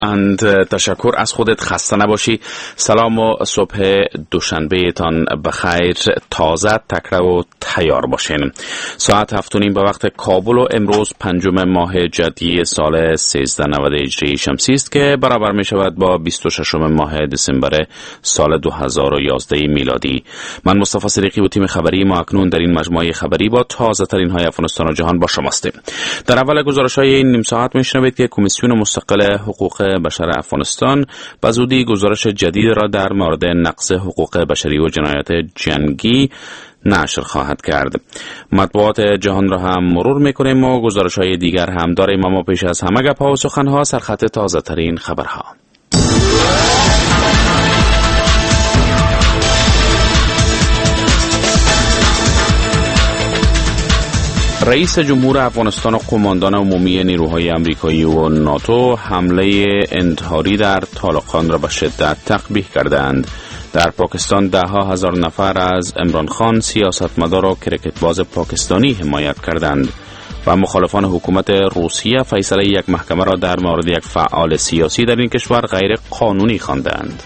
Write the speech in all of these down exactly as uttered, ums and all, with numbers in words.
اند تشکر از خودت، خسته نباشی. سلام و صبح دوشنبه تان بخیر، تازه تکره و تیار باشین. ساعت هفت و نیم به وقت کابل و امروز پنجم ماه جدی سال سیزده نود هجری شمسی است که برابر می شود با بیست و ششم ماه دسامبر سال دو هزار و یازده میلادی. من مصطفی صدیقی و تیم خبری ما اکنون در این مجموعه خبری با تازه ترین های افغانستان و جهان با شما هستیم. در اول گزارش های این نیم ساعت می شنوید که کمیسیون مستقل حقوق بشر افغانستان به زودی گزارش جدید را در مورد نقض حقوق بشری و جنایات جنگی نشر خواهد کرد. مطبوعات جهان را هم مرور میکنیم و گزارش های دیگر هم داریم، اما پیش از همه گپ‌ها و سخن‌ها سرخط تازه ترین خبرها. رئیس جمهور افغانستان و قماندان عمومی نیروهای آمریکایی و ناتو حمله انتحاری در طالقان را به شدت تقبیح کردند. در پاکستان ده ها هزار نفر از عمران خان سیاستمدار و کرکتباز پاکستانی حمایت کردند و مخالفان حکومت روسیه فیصله یک محکمه را در مورد یک فعال سیاسی در این کشور غیر قانونی خواندند.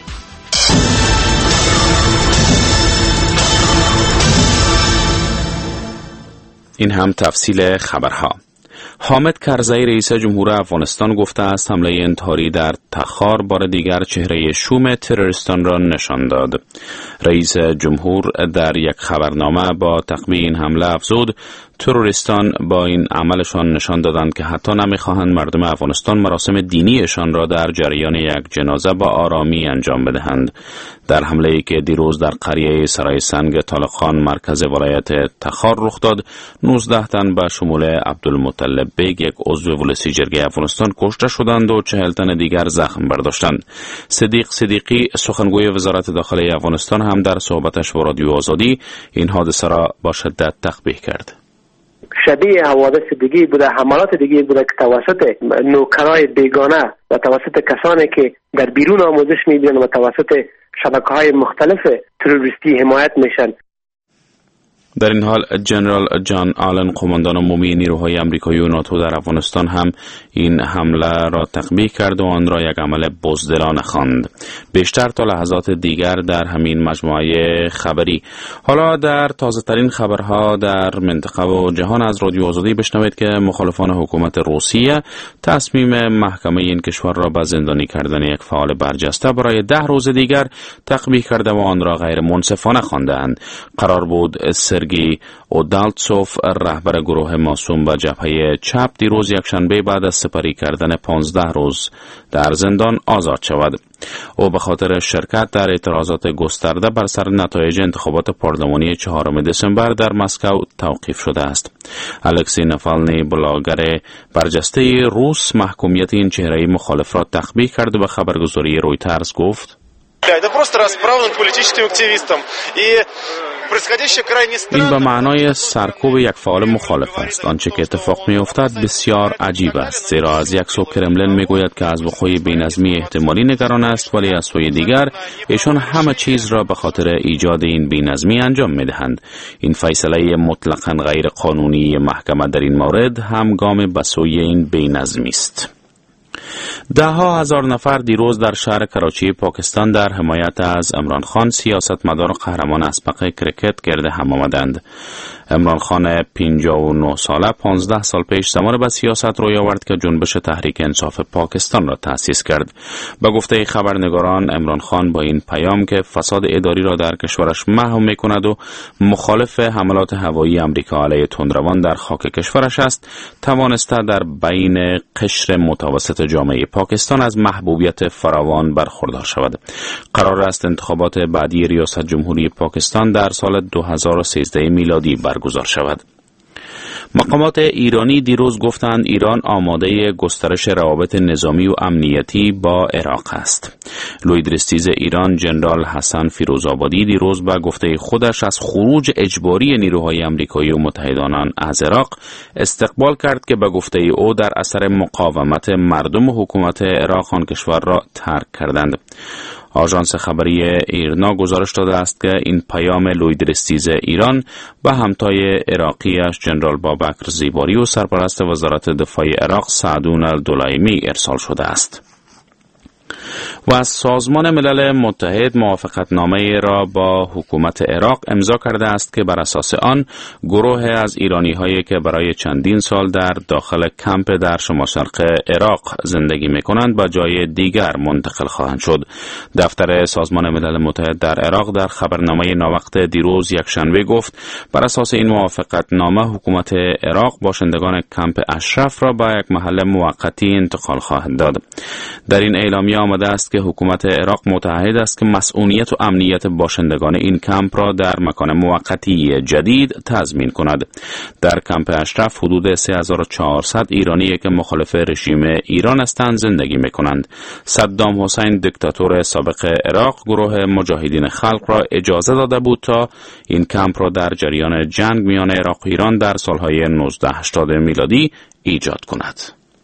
این هم تفصیل خبرها. حامد کرزی رئیس جمهور افغانستان گفته است حمله انتحاری در تخار بار دیگر چهره شوم تروریستان را نشان داد. رئیس جمهور در یک خبرنامه با تقبیح این حمله افزود تروریستان با این عملشان نشان دادند که حتی نمیخواهند مردم افغانستان مراسم دینیشان را در جریان یک جنازه با آرامی انجام بدهند. در حمله‌ای که دیروز در قریه سرای سنگ طالقان مرکز ولایت تخار رخ داد، نوزده تن به شمول عبدالمطلب بیگ یک عضو ولسی جرگه افغانستان کشته شدند و چهل تن دیگر زخم برداشتند. صدیق صدیقی سخنگوی وزارت داخلی افغانستان هم در صحبتش با رادیو آزادی این حادثه را با شدت تقبیح کرد. شبیه حوادث دیگه بوده، حملات دیگه بوده که توسط نوکرای بیگانه و توسط کسانی که در بیرون آموزش می‌بینن و توسط شبکه‌های مختلف تروریستی حمایت میشن. در این حال جنرال جان آلن قماندان عمومی نیروهای آمریکایی و ناتو در افغانستان هم این حمله را تقبیح کرد و آن را یک عمل بزدلانه خواند. بیشتر تا لحظات دیگر در همین مجموعه خبری. حالا در تازه ترین خبرها در منطقه و جهان از رادیو آزادی بشنوید که مخالفان حکومت روسیه تصمیم محکمه این کشور را به زندانی کردن یک فعال برجسته برای ده روز دیگر تقبیح کرده و آن را غیر منصفانه خواندند. قرار بود سرگئی اودالتسوف رهبر گروه ماسوم و جبهه چپ دیروز یکشنبه بعد از سپری کردن پانزده روز در زندان آزاد شود. او به خاطر شرکت در اعتراضات گسترده بر سر نتایج انتخابات پارلمانی چهارم دسامبر در مسکو توقیف شده است. الکسی نافالنی بلاگر برجسته روس محکومیت این چهره مخالف را تقبیح کرد و به خبرگزاری رویترز گفت: این به معنای سرکوب یک فعال مخالف است. آنچه که اتفاق می افتد بسیار عجیب است، زیرا از یک سو کرملین می گوید که از وقوع بی‌نظمی احتمالی نگران است، ولی از سوی دیگر ایشان همه چیز را به خاطر ایجاد این بی‌نظمی انجام می دهند. این فیصله مطلقاً غیر قانونی محکمه در این مورد هم گام به سوی این بی‌نظمی است. ده ها هزار نفر دیروز در شهر کراچی پاکستان در حمایت از عمران خان سیاستمدار و قهرمان اسبق کرکت گرد هم آمدند. عمران خان پنجاه و نه ساله پانزده سال پیش زمان به سیاست روی آورد که جنبش تحریک انصاف پاکستان را تأسیس کرد. به گفته خبرنگاران عمران خان با این پیام که فساد اداری را در کشورش محو می‌کند و مخالف حملات هوایی آمریکا علیه تندروان در خاک کشورش است، توانسته در بین قشر متوسط جامعه پاکستان از محبوبیت فراوان برخوردار شود. قرار است انتخابات بعدی ریاست جمهوری پاکستان در سال دو هزار و سیزده میلادی برگزار شود. مقامات ایرانی دیروز گفتند ایران آماده گسترش روابط نظامی و امنیتی با عراق است. لوید رستیز ایران جنرال حسن فیروزآبادی دیروز با گفته خودش از خروج اجباری نیروهای آمریکایی و متحدان آن از عراق استقبال کرد که به گفته او در اثر مقاومت مردم و حکومت عراق آن کشور را ترک کردند. آژانس خبری ایرنا گزارش داده است که این پیام لوید رستیز ایران به همتای عراقیش جنرال بابکر زیباری و سرپرست وزارت دفاع عراق سعدون الدولایمی ارسال شده است. و از سازمان ملل متحد موافقتنامه را با حکومت عراق امضا کرده است که بر اساس آن گروه از ایرانی هایی که برای چندین سال در داخل کمپ در شمال شرق عراق زندگی می کنند به جای دیگر منتقل خواهند شد. دفتر سازمان ملل متحد در عراق در خبرنامه ناوقت دیروز یکشنبه گفت بر اساس این موافقتنامه حکومت عراق باشندگان کمپ اشرف را به یک محل موقتی انتقال خواهد داد. در این اعلامیه آمده است که حکومت عراق متعهد است که مسئولیت و امنیت باشندگان این کمپ را در مکان موقتی جدید تضمین کند. در کمپ اشرف حدود سه هزار و چهارصد ایرانی که مخالف رژیم ایران هستند زندگی می کنند. صدام حسین دکتاتور سابق عراق گروه مجاهدین خلق را اجازه داده بود تا این کمپ را در جریان جنگ میان عراق و ایران در سالهای نوزده هشتاد میلادی ایجاد کند.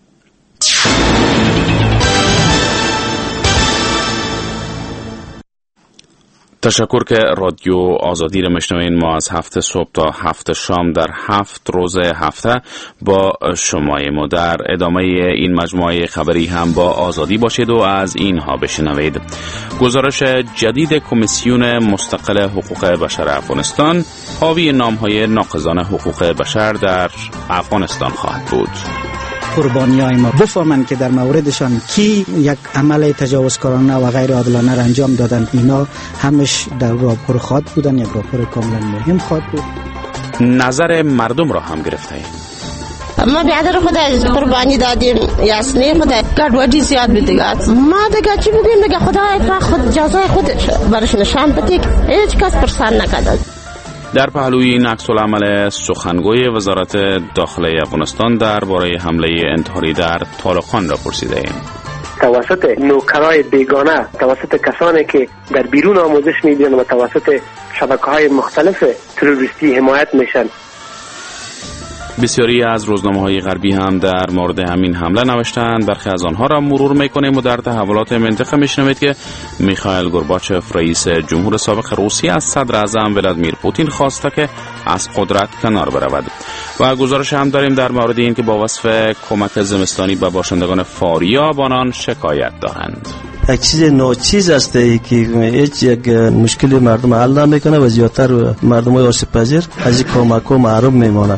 تشکر که رادیو آزادی را میشنوین. ما از هفت صبح تا هفت شام در هفت روز هفته با شماییم و در ادامه این مجموعه خبری هم با آزادی باشید و از اینها بشنوید. گزارش جدید کمیسیون مستقل حقوق بشر افغانستان حاوی نام‌های ناقضان حقوق بشر در افغانستان خواهد بود. قربانیای ما بفهمند که در موردشان کی یک عمل تجاوزکارانه و غیر عادلانه را انجام دادن، اینا همش در راهپور خواهد بودن، یک راهپور کاملا مهم خواهد بود. نظر مردم را هم گرفته ایم. ما بیادر خدا قربانی دادیم یاسنی خدا گردوادی زیاد بیدیگه ما دیگه چی بگیم دیگه خدا خود جزای خودش برش نشان بده که هیچ کس پرسان نکرد. در پهلوی این عکس العمل سخنگوی وزارت داخلی افغانستان درباره حمله انتحاری در طالقان را پرسیده ایم. توسط نوکرای بیگانه، توسط کسانی که در بیرون آموزش می‌دهند و توسط شبکه‌های مختلف تروریستی حمایت میشن. بسیاری از روزنامه‌های غربی هم در مورد همین حمله نوشتند. برخی از آنها را مرور می‌کنیم و در تحولات منطقه می‌شنوید که میخائیل گورباچف رئیس جمهور سابق روسیه از صدر اعظم ولادیمیر پوتین خواسته که از قدرت کنار برود. و گزارش هم داریم در مورد این که با وصف کمک زمستانی به باشندگان فاریاب آنان شکایت دارند. یک چیز ناچیز است که هیچ یک مشکلی مردم حل نمی‌کنه و زیادتر مردم‌های آسیب پذیر از این کمک‌ها محروم می‌مانند.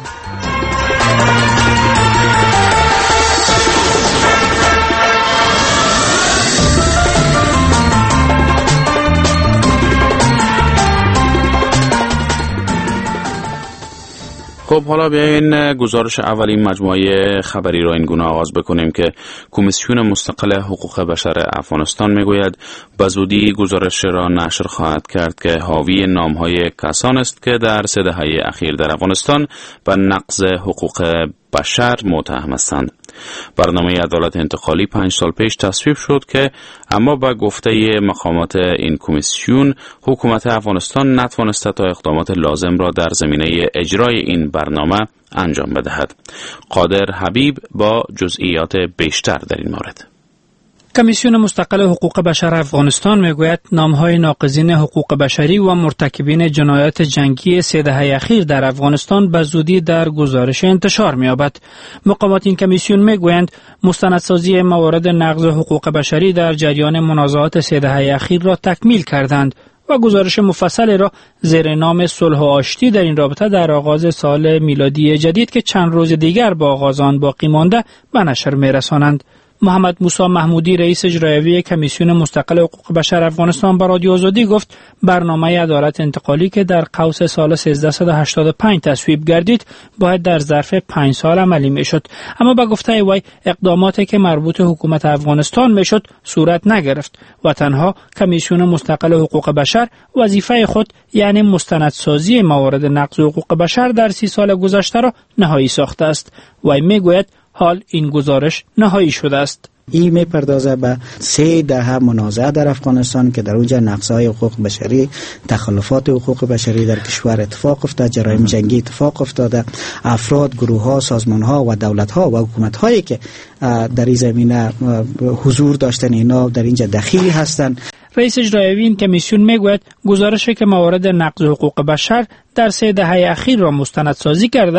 خب حالا بیاین گزارش اولین مجموعه خبری را این گونه آغاز بکنیم که کمیسیون مستقل حقوق بشر افغانستان میگوید به زودی گزارش را نشر خواهد کرد که حاوی نام‌های کسان است که در سه دهه اخیر در افغانستان به نقض حقوق بشر متهم هستند. برنامه عدالت انتقالی پنج سال پیش تصویب شد که اما با گفته مقامات این کمیسیون حکومت افغانستان نتوانسته تا اقدامات لازم را در زمینه اجرای این برنامه انجام بدهد. قادر حبیب با جزئیات بیشتر در این مورد. کمیسیون مستقل حقوق بشر افغانستان میگوید نامهای ناقضین حقوق بشری و مرتکبین جنایات جنگی سه دهه اخیر در افغانستان به زودی در گزارش انتشار می‌یابد. مقامات این کمیسیون میگویند مستندسازی موارد نقض حقوق بشری در جریان منازعات سه دهه اخیر را تکمیل کردند و گزارش مفصلی را زیر نام صلح و آشتی در این رابطه در آغاز سال میلادی جدید که چند روز دیگر با آغاز آن باقی مانده به نشر می‌رسانند. محمد موسی محمودی رئیس اجرایی کمیسیون مستقل حقوق بشر افغانستان به رادیو آزادی گفت برنامه عدالت انتقالی که در قوس سال سیزده هشتاد و پنج تصویب گردید باید در ظرف پنج سال عملی میشد، اما به گفته وی اقداماتی که مربوط حکومت افغانستان میشد صورت نگرفت و تنها کمیسیون مستقل حقوق بشر وظیفه خود یعنی مستندسازی موارد نقض حقوق بشر در سی سال گذشته را نهایی ساخته است. وی میگوید حال این گزارش نهایی شده است. این میپردازه به سه دهه منازعه در افغانستان که در اونجا نقض‌های حقوق بشری، تخلفات حقوق بشری در کشور اتفاق افتاد، جرایم جنگی اتفاق افتاده، افراد، گروه‌ها، سازمان‌ها و دولت‌ها و حکومت‌هایی که در این زمینه حضور داشتن اینا در اینجا دخیل هستند. رئیس اجرایی این کمیسیون میگوید گزارشی که موارد نقض حقوق بشر در سه دهه اخیر را مستندسازی کرده است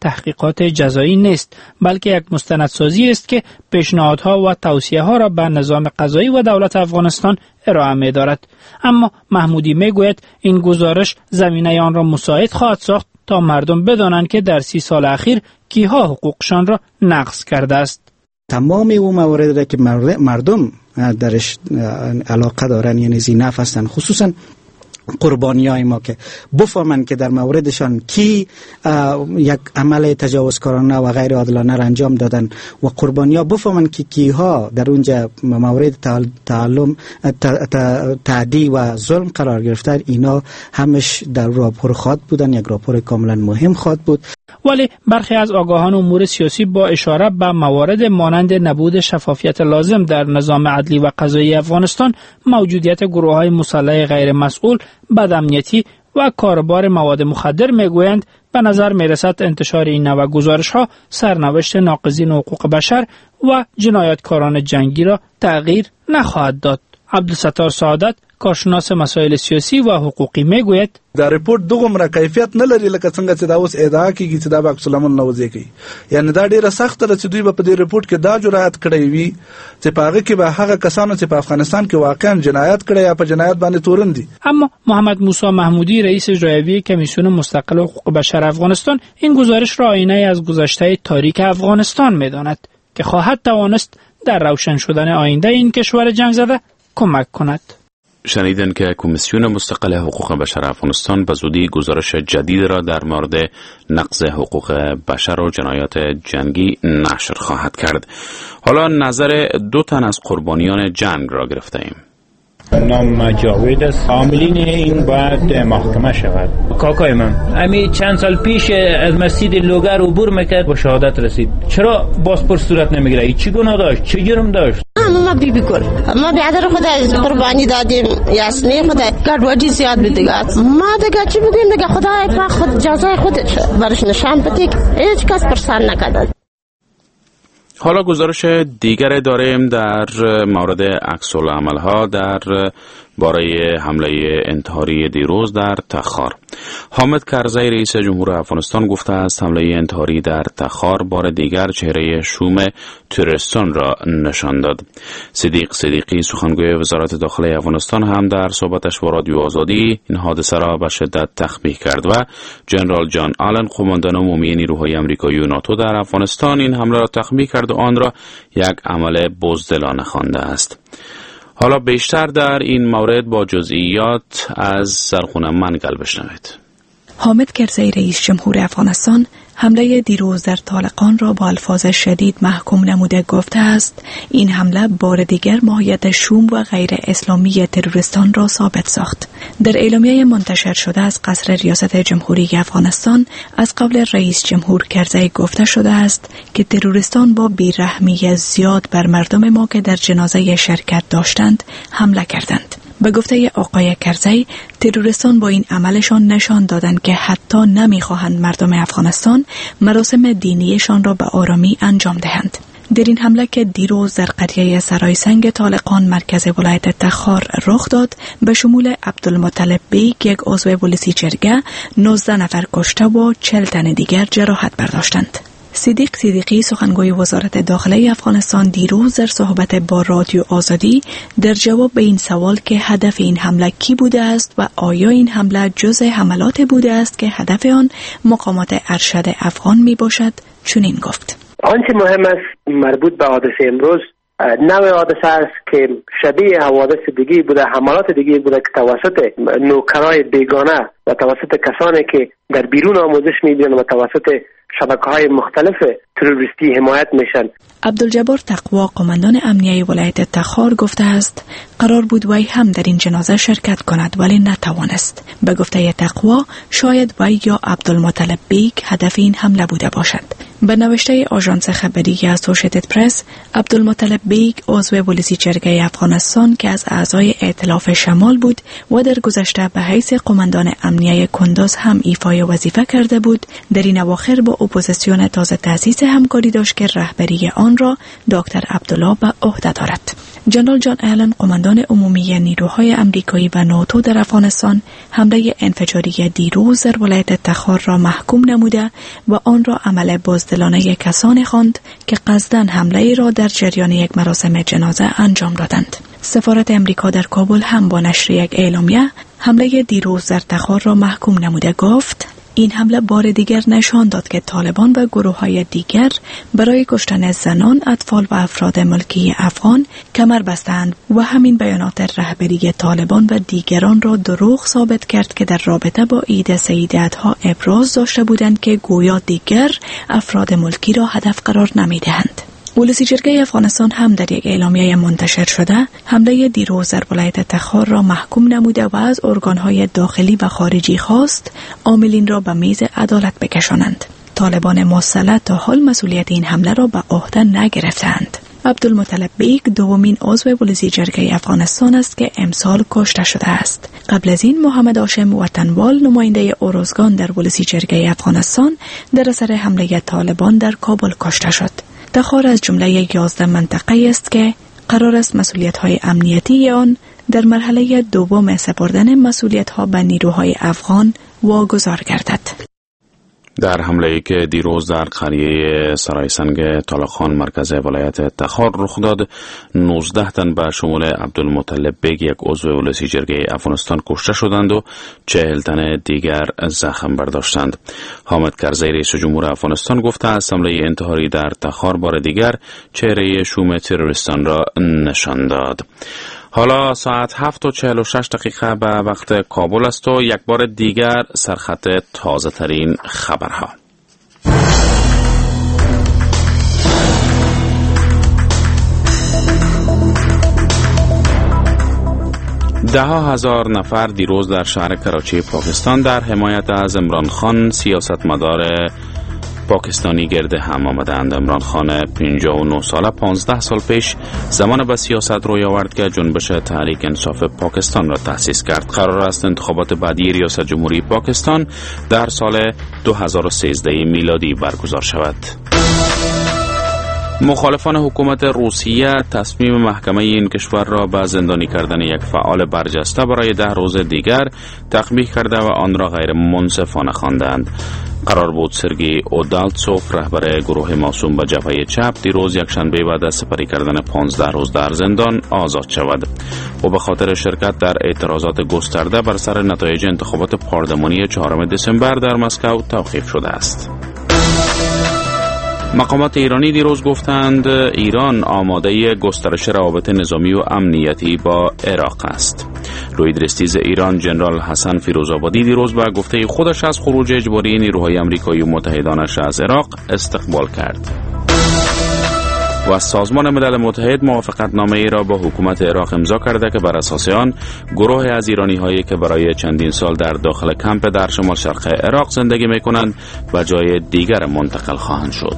تحقیقات جزایی نیست، بلکه یک مستندسازی است که پیشنهادها و توصیه‌ها را به نظام قضایی و دولت افغانستان ارائه می‌دارد. اما محمودی میگوید این گزارش زمینه آن را مساعد خواهد ساخت تا مردم بدانند که در سی سال اخیر کیها حقوقشان را نقض کرده است. تمام اون مواردی که مردم درش علاقه دارن، یعنی زینف هستن، خصوصا قربانی های ما که بفهمن که در موردشان کی یک عمل تجاوزکارانه و غیر عادلانه را انجام دادن و قربانی ها بفهمن که کیها در اونجا مورد تعلم تعدی و ظلم قرار گرفتن، اینا همش در راپور خواهد بودن، یک راپور کاملا مهم خواهد بود. ولی برخی از آگاهان امور سیاسی با اشاره به موارد مانند نبود شفافیت لازم در نظام عدلی و قضایی افغانستان، موجودیت گروه‌های مسلح غیر مسئول، بدامنیتی و کاربار مواد مخدر میگویند به نظر میرسد انتشار این نوع گزارش‌ها سرنوشت ناقضین حقوق بشر و جنایتکاران جنگی را تغییر نخواهد داد. عبدالستار سعادت، کارشناس مسائل سیاسی و حقوقی، میگوید دا رپورت دومره کیفیت نه لري لکه څنګه چې دا اوس ادعا کیږي چې دا به عکس العمل نوځي کوي. یعنی دا ډیره سخت ده چې دوی په دې رپورت کې دا جرأت کړی وي چې په هغه کې به هغه کسانو چې په افغانستان کې واقعا جنایت کړی یا په جنایت باندې تورن دي. اما محمد موسی محمودی، رئیس اجرایی کمیسیون مستقل حقوق بشر افغانستان، این گزارش را آینه از گذشته تاریک افغانستان می‌داند که خواهد توانست در روشن شدن آینده این کشور جنگ زده کمک کند. شنیدن که کمیسیون مستقل حقوق بشر افغانستان به زودی گزارش جدید را در مورد نقض حقوق بشر و جنایات جنگی نشر خواهد کرد. حالا نظر دو تن از قربانیان جنگ را گرفته ایم. نام جاوید است. عاملین این باید محاکمه شود. کاکای من امی چند سال پیش از مسجد لوگر عبور میکرد و شهادت رسید. چرا بازپرس صورت نمیگیره؟ چی گناه داشت؟ چه جرم داشت؟ ما بی بی کن ما بیادر خود از قربانی دادیم، یاسنی خود گردوادی زیاد بیدگه. ما دیگه چی بگیم؟ دیگه خدای پاک خود جزای خودش برش نشان بده که هیچ کس پرسان نکرد. حالا گزارش دیگر داریم در مورد عکس العمل‌ها در باره حمله انتحاری دیروز در تخار. حامد کرزی، رئیس جمهور افغانستان، گفته است حمله انتحاری در تخار بار دیگر چهره شوم تروریستان را نشان داد. صدیق صدیقی، سخنگوی وزارت داخلی افغانستان، هم در صحبتش با رادیو آزادی این حادثه را به شدت تقبیح کرد و جنرال جان آلن، قماندان عمومی نیروهای آمریکایی و ناتو در افغانستان، این حمله را تقبیح کرد و آن را یک عمل بزدلانه خوانده است. حالا بیشتر در این مورد با جزئیات از سرخونه منگل بشنوید. حامد کرزی، رئیس جمهور افغانستان، حمله دیروز در طالقان را با الفاظ شدید محکوم نموده گفته است این حمله بار دیگر ماهیت شوم و غیر اسلامی تروریستان را ثابت ساخت. در اعلامیه منتشر شده از قصر ریاست جمهوری افغانستان از قبل رئیس جمهور کرزی گفته شده است که تروریستان با بیرحمی زیاد بر مردم ما که در جنازه شرکت داشتند حمله کردند. به گفته آقای کرزی، تروریستان با این عملشان نشان دادند که حتی نمیخواهند مردم افغانستان مراسم دینیشان را به آرامی انجام دهند. در این حمله که دیروز در قریه سرای سنگ طالقان مرکز ولایت تخار رخ داد، به شمول عبدالمطلب بیگ، یک عضو پلیسی جرگه، نوزده نفر کشته و چهل تن دیگر جراحت برداشتند. صدیق صدیقی، سخنگوی وزارت داخلی افغانستان، دیروز در صحبت با رادیو آزادی در جواب به این سوال که هدف این حمله کی بوده است و آیا این حمله جزء حملات بوده است که هدف آن مقامات ارشد افغان می باشد، چنین گفت: آنچه مهم است مربوط به حادثه امروز نوع حادثه است که شبیه حوادث دیگه بوده، حملات دیگه بوده که توسط نوکرای بیگانه و توسط کسانی که در بیرون آموزش می‌بینن و توسط شبکه‌های مختلف تروریستی حمایت میشن. عبدالجبار تقوا، قماندان امنیه ولایت تخار، گفته است قرار بود وی هم در این جنازه شرکت کند ولی نتوانست. به گفته تقوا شاید وی یا عبدالمطلب بیگ هدف این حمله بوده باشد. به نوشته آژانس خبری اسوشیتد پرس، عبدالمطلب بیگ عضو پلیسی جرگه افغانستان که از اعضای ائتلاف شمال بود و در گذشته به حیث قماندان امنیه کندوز هم ایفای وظیفه کرده بود، در این اواخر با اپوزیسیون تازه تأسیس همکاری داشت که رهبری آن را دکتر عبدالله به عهده دارد. جنرال جان آلن، قماندان عمومی نیروهای امریکایی و ناتو در افغانستان، حمله انفجاری دیروز در ولایت تخار را محکوم نموده و آن را عمل بزدلانه کسانی خواند که قصداً حمله را در جریان یک مراسم جنازه انجام دادند. سفارت امریکا در کابل هم با نشر یک اعلامیه حمله دیروز در تخار را محکوم نموده گفت: این حمله بار دیگر نشان داد که طالبان و گروه‌های دیگر برای کشتن زنان، اطفال و افراد ملکی افغان کمر بستند و همین بیانات رهبری طالبان و دیگران را دروغ ثابت کرد که در رابطه با عید سیدیت‌ها ابراز داشته بودند که گویا دیگر افراد ملکی را هدف قرار نمی‌دهند. ولسی جرگه افغانستان هم در یک اعلامیه منتشر شده حمله دیروز در ولایت تخار را محکوم نموده و از ارگانهای داخلی و خارجی خواست عاملین را به میز عدالت بکشانند. طالبان مسلح تا حال مسئولیت این حمله را به عهده نگرفتند. عبدالمطلب بیگ دومین عضو ولسی جرگه افغانستان است که امسال کشته شده است. قبل از این محمد هاشم وطنوال، نماینده اوروزگان در ولسی جرگه افغانستان، در اثر حمله طالبان در کابل کشته شد. تخار از جمله یازده منطقه است که قرار است مسئولیت‌های امنیتی آن در مرحله دوم سپردن مسئولیت‌ها به نیروهای افغان واگذار گردد. در حمله‌ای که دیروز در قریه سرای سنگ طالقان مرکز ولایت تخار رخ داد، نوزده تن به شمول عبدالمطلب بیگ، یک عضو ولسی جرگه افغانستان، کشته شدند و چهل تن دیگر زخم برداشتند. حامد کرزی رئیس جمهور افغانستان گفته است حمله انتحاری در تخار بار دیگر چهره شوم تروریستان را نشان داد. حالا ساعت هفت و چهل و شش دقیقه به وقت کابل است و یک بار دیگر سرخط تازه ترین خبرها. ده ها هزار نفر دیروز در شهر کراچی پاکستان در حمایت از عمران خان سیاستمدار پاکستانی گرد هم آمدند. عمران خان پنجاه و نه ساله پانزده سال پیش زمان به سیاست روی آورد که جنبش تحریک انصاف پاکستان را تأسیس کرد. قرار است انتخابات بعدی ریاست جمهوری پاکستان در سال دو هزار و سیزده میلادی برگزار شود. مخالفان حکومت روسیه تصمیم محکمه این کشور را به زندانی کردن یک فعال برجسته برای ده روز دیگر تقبیح کرده و آن را غیر منصفانه خواندند. قرار بود سرگی اودالتسوف، رهبر گروه موسوم به جبهه چپ، دیروز یکشنبه بعد از سپری کردن پانزده روز در زندان آزاد شود و به خاطر شرکت در اعتراضات گسترده بر سر نتایج انتخابات پارلمانی چهارم دسامبر در مسکو توقیف شده است. مقامات ایرانی دیروز گفتند ایران آماده گسترش روابط نظامی و امنیتی با عراق است. روی درستیز ایران جنرال حسن فیروزآبادی دیروز به گفته خودش از خروج اجباری نیروهای آمریکایی و متحدانش از عراق استقبال کرد و سازمان ملل متحد موافقت نامه ای را با حکومت عراق امضا کرده که بر اساس آن گروه از ایرانی هایی که برای چندین سال در داخل کمپ در شمال شرق عراق زندگی می کنند به جای دیگر منتقل خواهند شد.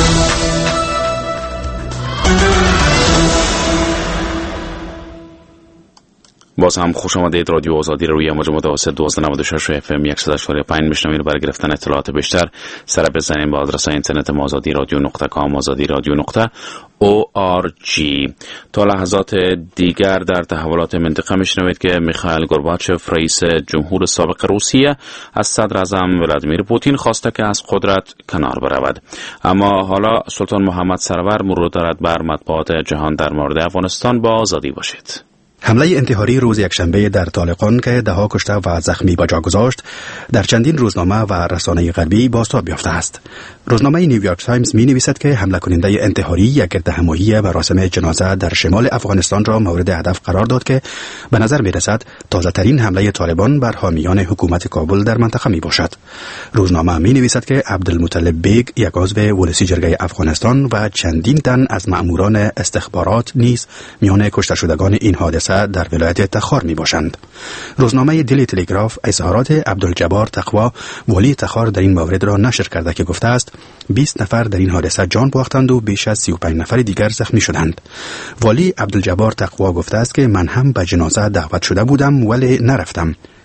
باز هم خوش آمدید. رادیو آزادی روی موج متوسط دویست و نود و شش اف ام صد و چهار و پنج میشنوید. برای گرفتن اطلاعات بیشتر سر بزنید به آدرس اینترنت ما آزادی رادیو نقطه کام آزادی رادیو نقطه او آر جی. تا لحظات دیگر در تحولات منطقه میشنوید که میخائیل گورباچف رئیس جمهور سابق روسیه از صدر اعظم ولادیمیر پوتین خواسته که از قدرت کنار برود. اما حالا سلطان محمد سرور مرور دارد بر مطبوعات جهان در مورد افغانستان. با آزادی باشید. حمله انتحاری روز یکشنبه در طالقان که ده ها کشته و زخمی به جا گذاشت در چندین روزنامه و رسانه غربی بازتاب یافته است. روزنامه نیویورک تایمز می نویسد که حمله کننده انتحاری یک گردهمایی مراسم جنازه در شمال افغانستان را مورد هدف قرار داد که به نظر می رسد تازه ترین حمله طالبان بر حامیان حکومت کابل در منطقه می باشد. روزنامه می نویسد که عبدالمطلب بیگ، یک عضو ولسی جرگه افغانستان و چندین تن از مأموران استخبارات نیز میان کشته شدگان این حادثه در ولایت تخار می باشند. روزنامه دیلی تلگراف اظهارات عبدالجبار تقوا، والی تخار، در این مورد را نشر کرده که گفته است بیست نفر در این حادثه جان باختند و بیش از سی و پنج نفر دیگر زخمی شدند. والی عبدالجبار تقوا گفته است که من هم به جنازه دعوت شده بودم ولی نرفتم.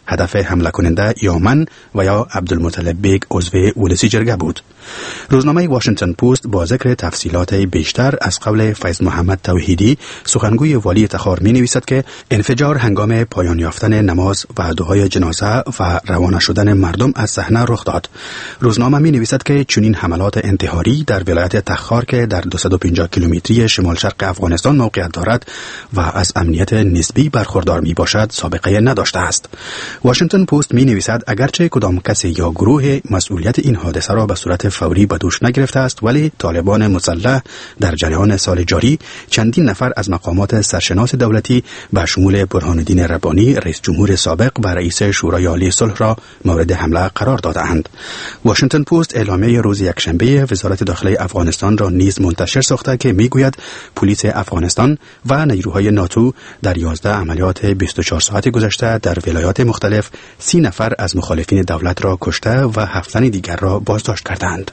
هدف حمله کننده یا من و یا عبدالمطلب بیگ عضو ولسی جرگه بود. روزنامه واشنگتن پست با ذکر تفصیلات بیشتر از قول فیض محمد توحیدی سخنگوی والی تخار می نویسد که انفجار هنگام پایان یافتن نماز و دعای جنازه و روانه شدن مردم از صحنه رخ داد. روزنامه می نویسد که چنین حملات انتحاری در ولایت تخار که در دویست و پنجاه کیلومتری شمال شرق افغانستان موقعیت دارد و از امنیت نسبی برخوردار می باشد سابقه نداشته است. واشنگتن پست می نویسد اگرچه کدام کسی یا گروه مسئولیت این حادثه را به صورت فوری به دوش نگرفته است، ولی طالبان مسلح در جریان سال جاری چندین نفر از مقامات سرشناس دولتی به شمول برهان الدین ربانی رئیس جمهور سابق و رئیس شورای عالی صلح را مورد حمله قرار دادند. واشنگتن پست اعلامیه روز یکشنبه وزارت داخلی افغانستان را نیز منتشر ساخته که میگوید پلیس افغانستان و نیروهای ناتو در یازده عملیات بیست و چهار ساعت گذشته در ولایات مختلف سی نفر از مخالفین دولت را کشته و هفت تن دیگر را بازداشت کردند.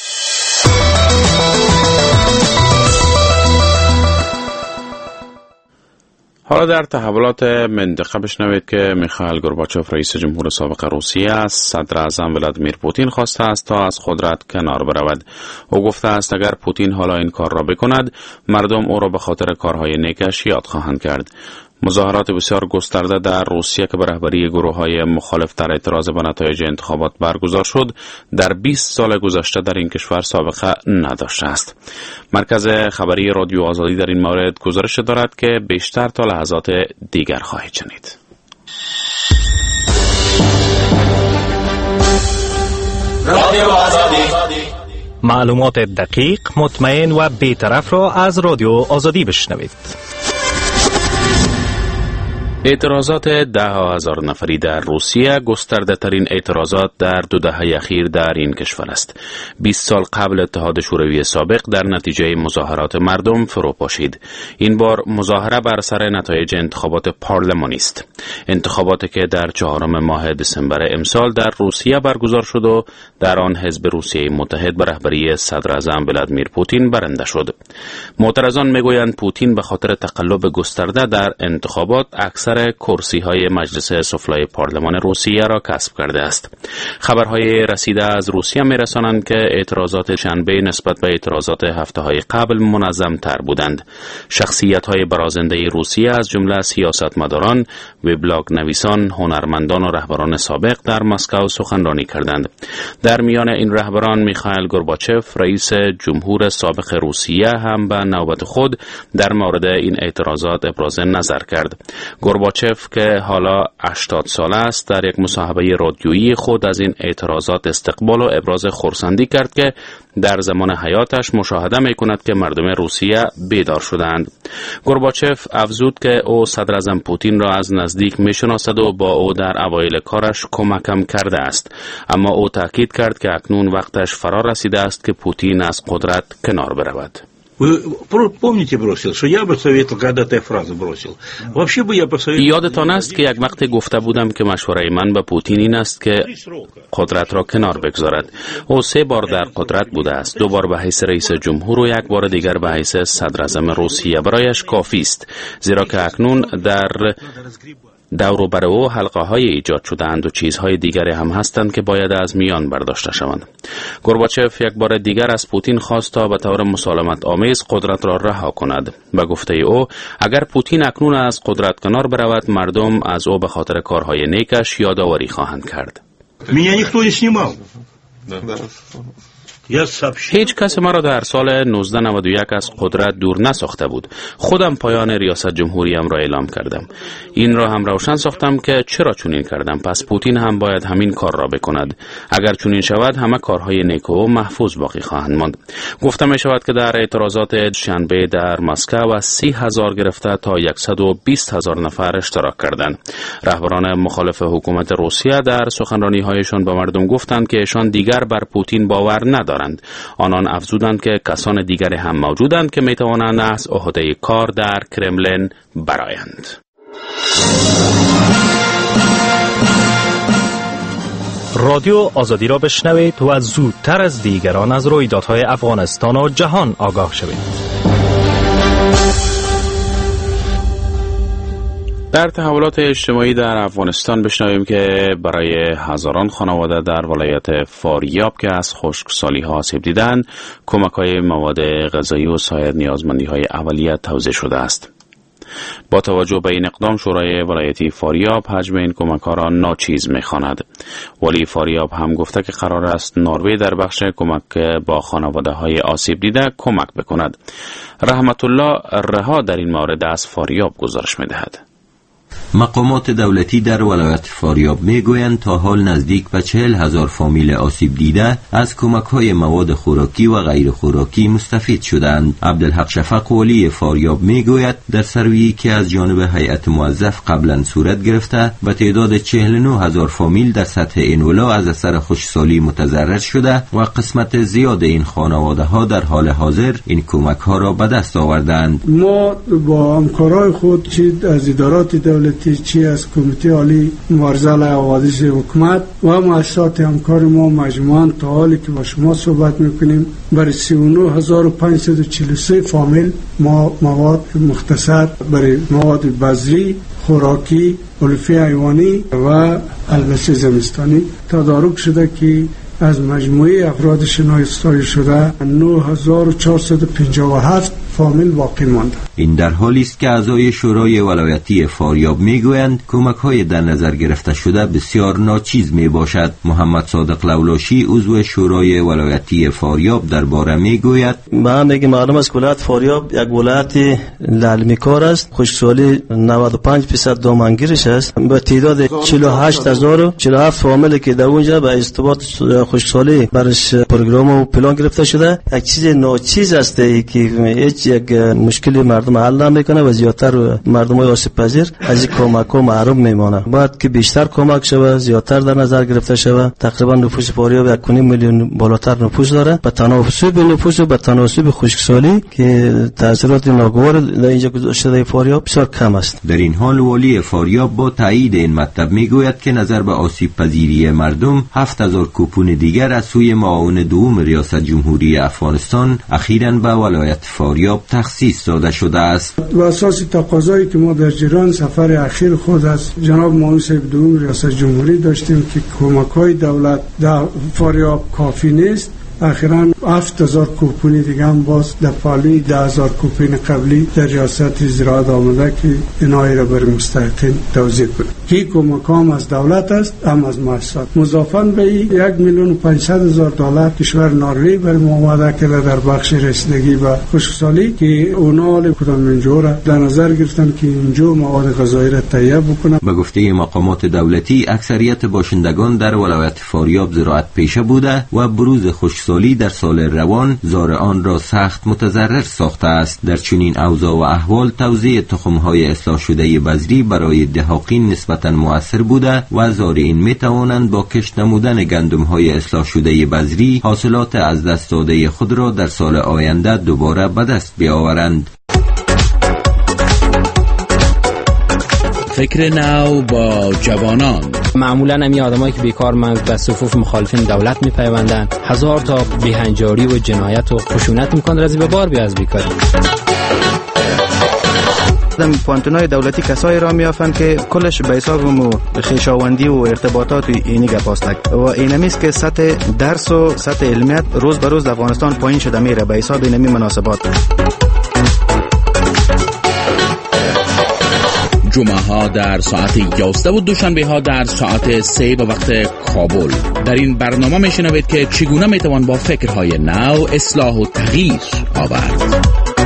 حالا در تحولات منطقه بشنوید که میخائیل گورباچوف رئیس جمهور سابق روسیه از صدر اعظم ولادیمیر پوتین خواسته است تا از قدرت کنار برود. او گفته است اگر پوتین حالا این کار را بکند مردم او را به خاطر کارهای نیکش یاد خواهند کرد. مظاهرات بسیار گسترده در روسیه که به رهبری گروه‌های مخالف در اعتراض به نتایج انتخابات برگزار شد در بیست سال گذشته در این کشور سابقه نداشته است. مرکز خبری رادیو آزادی در این مورد گزارش دارد که بیشتر تا لحظات دیگر خواهید شنید. رادیو آزادی، معلومات دقیق، مطمئن و بی‌طرف را از رادیو آزادی بشنوید. اعتراضات ده هزار نفری در روسیه گسترده ترین اعتراضات در دو دهه اخیر در این کشور است. بیست سال قبل اتحاد شوروی سابق در نتیجه مظاهرات مردم فرو پاشید. این بار مظاهره بر سر نتایج انتخابات پارلمانی است. انتخاباتی که در چهارم ماه دسامبر امسال در روسیه برگزار شد و در آن حزب روسیه متحد به رهبری صدر اعظم ولادیمیر پوتین برنده شد. معترضان میگویند پوتین به خاطر تقلب گسترده در انتخابات اکثر کرسی های مجلس سفلای پارلمان روسیه را کسب کرده است. خبرهای رسیده از روسیه می رسانند که اعتراضات شنبه نسبت به اعتراضات هفته های قبل منظم تر بودند. شخصیت های برازنده روسیه از جمله سیاستمداران، وبلاگ نویسان، هنرمندان و رهبران سابق در مسکو سخنرانی کردند. در میان این رهبران میخائیل گورباچوف رئیس جمهور سابق روسیه هم به نوبت خود در مورد این اعتراضات ابراز نظر کرد. گورباچوف که حالا هشتاد ساله است در یک مصاحبه رادیویی خود از این اعتراضات استقبال و ابراز خرسندی کرد که در زمان حیاتش مشاهده می کند که مردم روسیه بیدار شدند. گورباچوف افزود که او صدر اعظم پوتین را از نزدیک می شناسد و با او در اوایل کارش کمکم کرده است، اما او تاکید کرد که اکنون وقتش فرا رسیده است که پوتین از قدرت کنار برود. یادتان است که یک وقت گفته بودم که مشوره من به پوتین این است که قدرت را کنار بگذارد. او سه بار در قدرت بوده است، دو بار به حیث رئیس جمهور و یک بار دیگر به حیث صدر اعظم روسیه. برایش کافی است، زیرا که اکنون در دور و بر او حلقه های ایجاد شدند و چیزهای دیگری هم هستند که باید از میان برداشته شوند. گورباچوف یک بار دیگر از پوتین خواست تا به طور مسالمت آمیز قدرت را رها کند. به گفته او اگر پوتین اکنون از قدرت کنار برود مردم از او به خاطر کارهای نیکش یادآوری خواهند کرد. هیچ کس مرا در سال نوزده نود و یک از قدرت دور نساخته بود. خودم پایان ریاست جمهوریم را اعلام کردم. این را هم روشن ساختم که چرا چنین کردم، پس پوتین هم باید همین کار را بکند. اگر چنین شود همه کارهای نیک او محفوظ باقی خواهند ماند. گفته می شود که در اعتراضات شنبه در مسکو از سی هزار گرفته تا صد و بیست هزار نفر اشتراک کردند. رهبران مخالف حکومت روسیه در سخنرانی هایشان به مردم گفتند که ایشان دیگر بر پوتین باور ندارند. آنان افزودند که کسان دیگری هم موجودند که می توانند از عهده کار در کرملین برآیند. رادیو آزادی را بشنوید و زودتر از دیگران از رویدادهای افغانستان و جهان آگاه شوید. در تحولات اجتماعی در افغانستان بشنویم که برای هزاران خانواده در ولایت فاریاب که از خشکسالی ها آسیب دیدند کمک‌های مواد غذایی و سایر نیازمندی‌های اولیه توزیع شده است. با توجه به این اقدام شورای ولایتی فاریاب حجم این کمک‌ها را ناچیز می‌خواند. ولی فاریاب هم گفته که قرار است نروژ در بخش کمک با خانواده‌های آسیب دیده کمک بکند. رحمت الله رها در این مورد از فاریاب گزارش می‌دهد. مقامات دولتی در ولایت فاریاب میگویند تا حال نزدیک به چهل هزار فامیل آسیب دیده از کمک‌های مواد خوراکی و غیر خوراکی مستفید شدند. عبدالحق شفق ولی فاریاب میگوید در سروی که از جانب هیئت موظف قبلا صورت گرفته به تعداد چهل و نه هزار فامیل در سطح این ولا از اثر خشکسالی متضرر شده و قسمت زیاد این خانواده ها در حال حاضر این کمک ها را به دست آوردند. ما با همکارای خود چی از ادارات دولتی چی از کمیته عالی مبارزه علیه حوادث حکومت و مؤسسات همکار ما مجموعاً تا حالی که با شما صحبت میکنیم برای سی و نه هزار و پانصد و چهل و سه فامیل ما مواد مختصر برای مواد بذری، خوراکی، علوفه حیوانی و البسه زمستانی تدارک شده که از مجموعه افراد شناسایی شده نه هزار و چهارصد و پنجاه و هفت فامیل باقی مانده. این در حالی است که اعضای شورای ولایتی فاریاب میگویند کمک‌های در نظر گرفته شده بسیار ناچیز میباشد. محمد صادق لولاشی عضو شورای ولایتی فاریاب درباره میگوید: ما میگیم معلوم است ولایت فاریاب یک ولایت لعلمی کار است. خشکسالی نود و پنج درصد دامنگیرش است. به تعداد چهل و هشت هزار و چهل و هفت فامیلی که در اونجا به ارتباط خشکسالی برش پروگرام و پلان گرفته شده. یک چیز ناچیز است که هیچ یک مشکلی مردم حل نمیکنه و زیادتر مردم های آسیب پذیر از این کمک ها محروم میمانه. باید که بیشتر کمک شود، زیادتر در نظر گرفته شود. تقریبا نفوس فاریاب یک و نیم میلیون بالاتر نفوس داره. به تناسب نفوس و به تناسب خشکسالی که تاثیرات ناگوار در اینجا گذاشته در فاریاب بسیار کم است. در این حال والی فاریاب با تایید این مطلب میگوید که نظر به آسیب پذیری مردم هفت هزار کوپون دیگر از سوی معاون دوم ریاست جمهوری افغانستان اخیراً به ولایت فاریاب تخصیص داده شده است. و اساس تقاضایی که ما در جریان سفر اخیر خود از جناب معاون صاحب دوم ریاست جمهوری داشتیم که کمک‌های دولت در فاریاب کافی نیست، اخیراً هفت هزار کوپون دیگه هم باز در پالی ده هزار کوپون قبلی در ریاست زراعت آمده که اینایی را بر مستحقین توزیع کنه. که کمک هم از دولت است هم از مؤسسات. مضافاً به یک میلیون و پانصد هزار دلار کشور نروژ بر آماده کرده در بخش رسیدگی به خشکسالی که اونا کدام اینجا را در نظر گرفتن که اینجا مواد غذایی را تهیه بکنن. به گفته مقامات دولتی اکثریت باشندگان در ولایت فاریاب زراعت پیشه بوده و بروز خشکسالی در سال روان زارعان را سخت متضرر ساخته است. در چنین اوضاع و احوال توزیع تخم‌های اصلاح شده بذری برای دهاقین نسبتاً مؤثر بوده و زارعین می‌توانند با کشت نمودن گندم‌های اصلاح شده بذری حاصلات از دست داده خود را در سال آینده دوباره به دست بیاورند. فکر نو با جوانان. معمولا امی آدمایی که بیکارمند به صفوف مخالفین دولت میپیوندند، هزار تا بیهنجاری و جنایت و خشونت میکنند رزی به بار بیا از بیکاری. در پانتونای دولتی کسایی را میافند که کلش به حساب خویشاوندی و ارتباطات اینی گپ است و اینمیست که سطح درس و سطح علمیت روز به روز در افغانستان پایین شده میره به حساب اینمی مناسبات. جمعه ها در ساعت یازده و دوشنبه ها در ساعت سه به وقت کابل. در این برنامه میشنوید که چگونه میتوان با فکرهای نو اصلاح و تغییر آورد.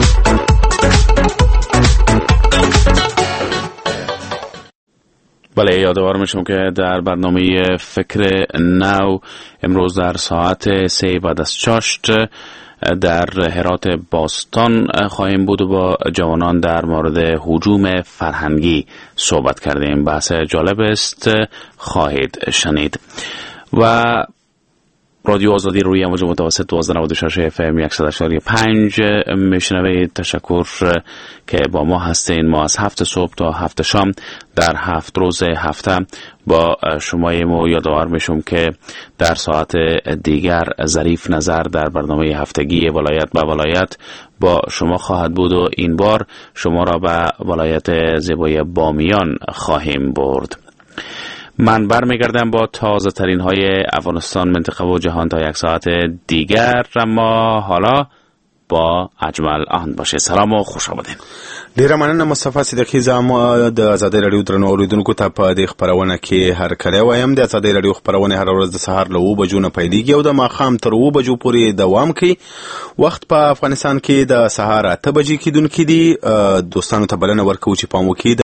بله، یادآور میشم که در برنامه فکر نو امروز در ساعت سه بعد از چاشت در هرات باستان خواهیم بود و با جوانان در مورد هجوم فرهنگی صحبت کردیم. بحث جالب است، خواهید شنید. و رادیو آزادی روی موج متوسط دوازده و نود و شش اف ام صد و یک و پنج میشنوید. تشکر که با ما هستین. ما از هفت صبح تا هفت شام در هفت روز هفته با شماییم و یادآور میشم که در ساعت دیگر ظریف نظر در برنامه هفتگی ولایت به ولایت با شما خواهد بود و این بار شما را به ولایت زیبای بامیان خواهیم برد. من برمیگردم با تازه ترین های افغانستان، منطقه و جهان تا یک ساعت دیگر، اما حالا با اجمل آهن باشه. سلام و خوش آمدین. ډیره مننه مصطفی صدیقی. زما د آزادۍ رادیو درنو اوریدونکو ته په دې خبرونه کې هر کله وایم د آزادۍ رادیو خبرونه هر ورځ د سهار له اوه بجو نه پیلېږي او د ماښام تر اوه بجو پورې دوام کوي. وخت په افغانستان کې د سهار اته بجې کېدونکي دي. دوستانو ته بلنه ورکوو چې پام وکړي